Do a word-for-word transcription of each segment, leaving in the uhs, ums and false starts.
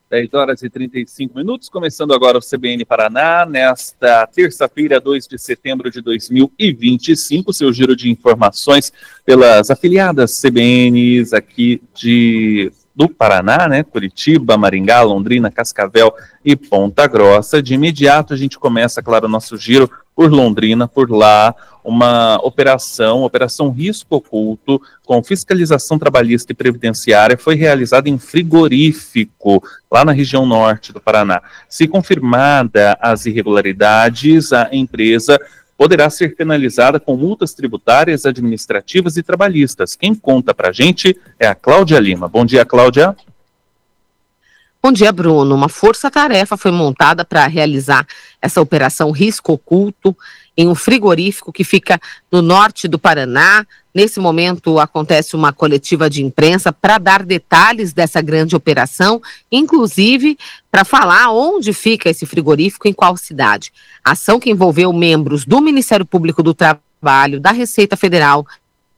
dez horas e trinta e cinco minutos, começando agora o C B N Paraná, nesta terça-feira, dois de setembro de dois mil e vinte e cinco, seu giro de informações pelas afiliadas C B Ns aqui de, do Paraná, né? Curitiba, Maringá, Londrina, Cascavel e Ponta Grossa. De imediato a gente começa, claro, o nosso giro por Londrina, por lá, uma operação, Operação Risco Oculto, com fiscalização trabalhista e previdenciária, foi realizada em frigorífico, lá na região norte do Paraná. Se confirmada as irregularidades, a empresa poderá ser penalizada com multas tributárias, administrativas e trabalhistas. Quem conta pra gente é a Cláudia Lima. Bom dia, Cláudia. Bom dia, Bruno. Uma força-tarefa foi montada para realizar essa operação Risco Oculto em um frigorífico que fica no norte do Paraná. Nesse momento acontece uma coletiva de imprensa para dar detalhes dessa grande operação, inclusive para falar onde fica esse frigorífico, em qual cidade. A ação que envolveu membros do Ministério Público do Trabalho, da Receita Federal,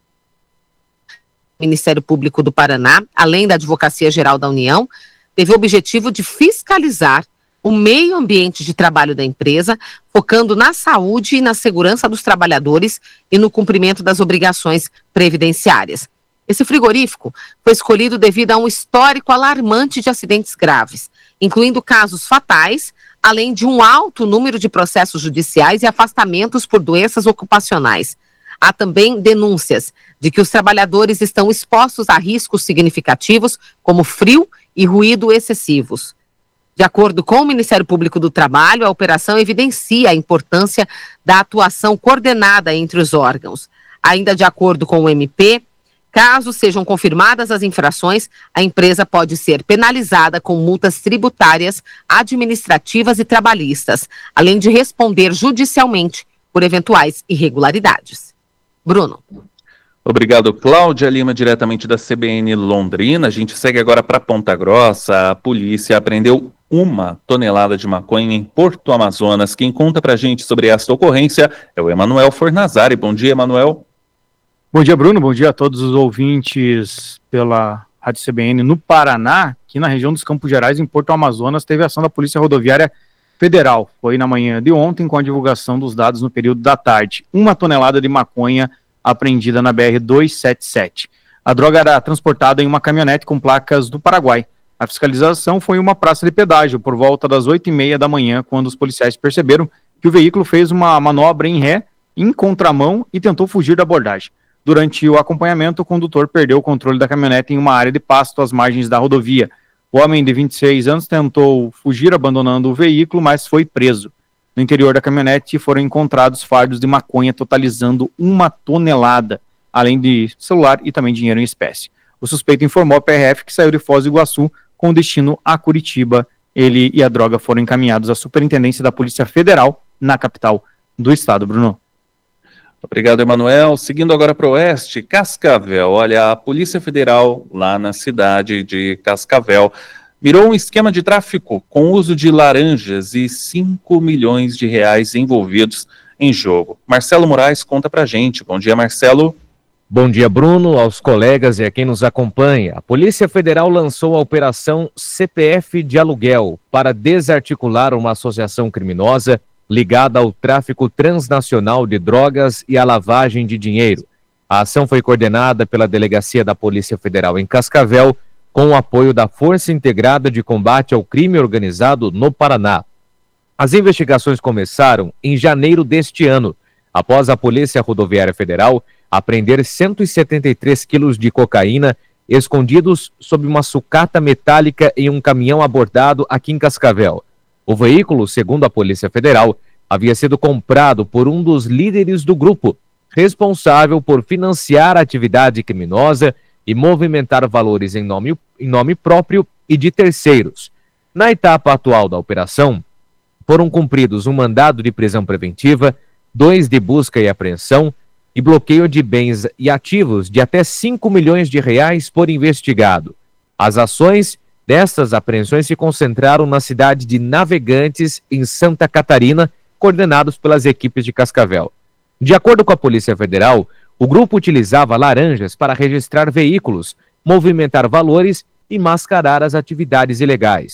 Ministério Público do Paraná, além da Advocacia Geral da União, teve o objetivo de fiscalizar o meio ambiente de trabalho da empresa, focando na saúde e na segurança dos trabalhadores e no cumprimento das obrigações previdenciárias. Esse frigorífico foi escolhido devido a um histórico alarmante de acidentes graves, incluindo casos fatais, além de um alto número de processos judiciais e afastamentos por doenças ocupacionais. Há também denúncias de que os trabalhadores estão expostos a riscos significativos, como frio e ruído excessivos. De acordo com o Ministério Público do Trabalho, a operação evidencia a importância da atuação coordenada entre os órgãos. Ainda de acordo com o M P, caso sejam confirmadas as infrações, a empresa pode ser penalizada com multas tributárias, administrativas e trabalhistas, além de responder judicialmente por eventuais irregularidades. Bruno. Obrigado, Cláudia Lima, diretamente da C B N Londrina. A gente segue agora para Ponta Grossa. A polícia apreendeu uma tonelada de maconha em Porto Amazonas. Quem conta para a gente sobre esta ocorrência é o Emanuel Fornazari. Bom dia, Emanuel. Bom dia, Bruno. Bom dia a todos os ouvintes pela Rádio C B N. No Paraná, aqui na região dos Campos Gerais, em Porto Amazonas, teve ação da Polícia Rodoviária Federal. Foi na manhã de ontem, com a divulgação dos dados no período da tarde. Uma tonelada de maconha apreendida na B R duzentos e setenta e sete. A droga era transportada em uma caminhonete com placas do Paraguai. A fiscalização foi em uma praça de pedágio por volta das oito e meia da manhã, quando os policiais perceberam que o veículo fez uma manobra em ré, em contramão, e tentou fugir da abordagem. Durante o acompanhamento, o condutor perdeu o controle da caminhonete em uma área de pasto às margens da rodovia. O homem de vinte e seis anos tentou fugir abandonando o veículo, mas foi preso. No interior da caminhonete foram encontrados fardos de maconha totalizando uma tonelada, além de celular e também dinheiro em espécie. O suspeito informou à P R F que saiu de Foz do Iguaçu com destino a Curitiba. Ele e a droga foram encaminhados à Superintendência da Polícia Federal na capital do estado. Bruno. Obrigado, Emanuel. Seguindo agora para o oeste, Cascavel. Olha, a Polícia Federal lá na cidade de Cascavel virou um esquema de tráfico com uso de laranjas e cinco milhões de reais envolvidos em jogo. Marcelo Moraes conta pra gente. Bom dia, Marcelo. Bom dia, Bruno, aos colegas e a quem nos acompanha. A Polícia Federal lançou a Operação C P F de Aluguel para desarticular uma associação criminosa ligada ao tráfico transnacional de drogas e à lavagem de dinheiro. A ação foi coordenada pela Delegacia da Polícia Federal em Cascavel, com o apoio da Força Integrada de Combate ao Crime Organizado no Paraná. As investigações começaram em janeiro deste ano, após a Polícia Rodoviária Federal apreender cento e setenta e três quilos de cocaína escondidos sob uma sucata metálica em um caminhão abordado aqui em Cascavel. O veículo, segundo a Polícia Federal, havia sido comprado por um dos líderes do grupo, responsável por financiar a atividade criminosa e movimentar valores em nome, em nome próprio e de terceiros. Na etapa atual da operação, foram cumpridos um mandado de prisão preventiva, dois de busca e apreensão e bloqueio de bens e ativos de até cinco milhões de reais por investigado. As ações destas apreensões se concentraram na cidade de Navegantes, em Santa Catarina, coordenados pelas equipes de Cascavel. De acordo com a Polícia Federal, o grupo utilizava laranjas para registrar veículos, movimentar valores e mascarar as atividades ilegais.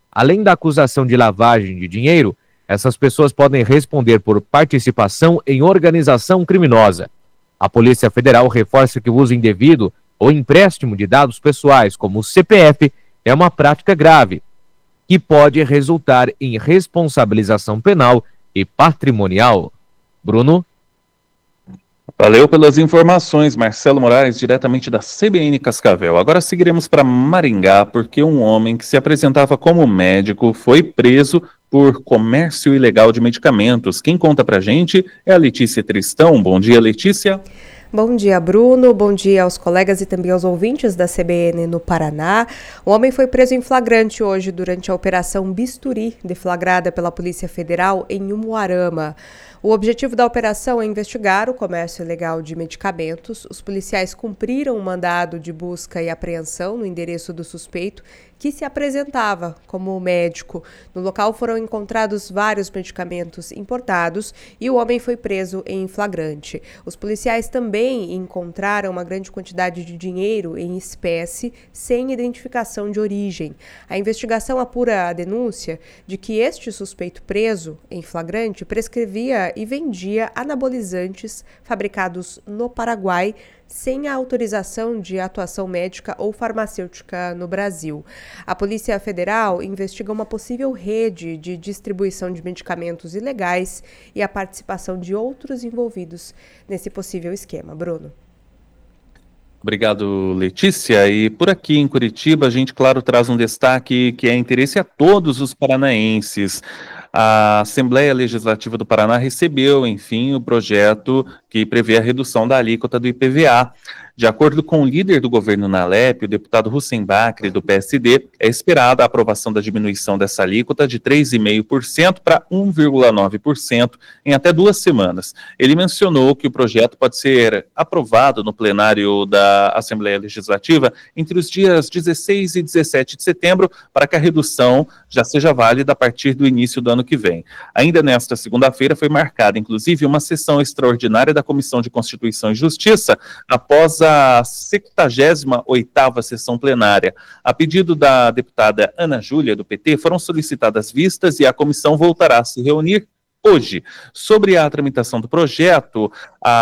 Além da acusação de lavagem de dinheiro, essas pessoas podem responder por participação em organização criminosa. A Polícia Federal reforça que o uso indevido ou empréstimo de dados pessoais, como o C P F, é uma prática grave, que pode resultar em responsabilização penal e patrimonial. Bruno? Valeu pelas informações, Marcelo Moraes, diretamente da C B N Cascavel. Agora seguiremos para Maringá, porque um homem que se apresentava como médico foi preso por comércio ilegal de medicamentos. Quem conta pra gente é a Letícia Tristão. Bom dia, Letícia. Bom dia, Bruno. Bom dia aos colegas e também aos ouvintes da C B N no Paraná. O homem foi preso em flagrante hoje durante a Operação Bisturi, deflagrada pela Polícia Federal em Umuarama. O objetivo da operação é investigar o comércio ilegal de medicamentos. Os policiais cumpriram um mandado de busca e apreensão no endereço do suspeito, que se apresentava como médico. No local foram encontrados vários medicamentos importados e o homem foi preso em flagrante. Os policiais também encontraram uma grande quantidade de dinheiro em espécie, sem identificação de origem. A investigação apura a denúncia de que este suspeito preso em flagrante prescrevia e vendia anabolizantes fabricados no Paraguai, sem a autorização de atuação médica ou farmacêutica no Brasil. A Polícia Federal investiga uma possível rede de distribuição de medicamentos ilegais e a participação de outros envolvidos nesse possível esquema. Bruno. Obrigado, Letícia. E por aqui em Curitiba, a gente, claro, traz um destaque que é interesse a todos os paranaenses. A Assembleia Legislativa do Paraná recebeu, enfim, o projeto que prevê a redução da alíquota do I P V A. De acordo com o líder do governo na Alep, o deputado Hussein Bacri, do P S D, é esperada a aprovação da diminuição dessa alíquota de três vírgula cinco por cento para um vírgula nove por cento em até duas semanas. Ele mencionou que o projeto pode ser aprovado no plenário da Assembleia Legislativa entre os dias dezesseis e dezessete de setembro, para que a redução já seja válida a partir do início do ano que vem. Ainda nesta segunda-feira foi marcada, inclusive, uma sessão extraordinária da Comissão de Constituição e Justiça, após a setenta e oitava sessão plenária. A pedido da deputada Ana Júlia, do P T, foram solicitadas vistas e a comissão voltará a se reunir hoje. Sobre a tramitação do projeto,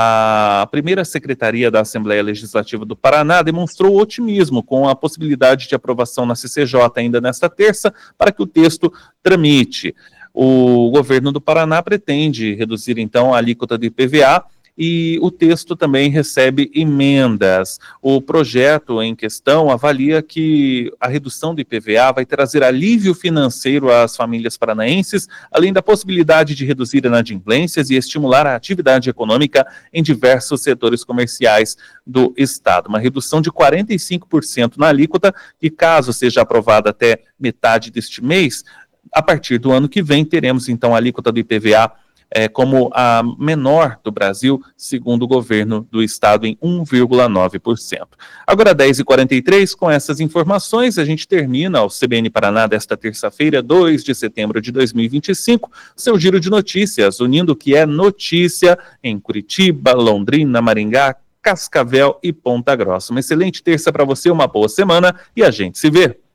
a primeira secretaria da Assembleia Legislativa do Paraná demonstrou otimismo com a possibilidade de aprovação na C C J ainda nesta terça, para que o texto tramite. O governo do Paraná pretende reduzir, então, a alíquota do I P V A e o texto também recebe emendas. O projeto em questão avalia que a redução do I P V A vai trazer alívio financeiro às famílias paranaenses, além da possibilidade de reduzir inadimplências e estimular a atividade econômica em diversos setores comerciais do Estado. Uma redução de quarenta e cinco por cento na alíquota, que, caso seja aprovada até metade deste mês, a partir do ano que vem, teremos então a alíquota do I P V A é, como a menor do Brasil, segundo o governo do estado, em um vírgula nove por cento. Agora, dez e quarenta e três, com essas informações, a gente termina o C B N Paraná desta terça-feira, dois de setembro de dois mil e vinte e cinco, seu giro de notícias, unindo o que é notícia em Curitiba, Londrina, Maringá, Cascavel e Ponta Grossa. Uma excelente terça para você, uma boa semana e a gente se vê.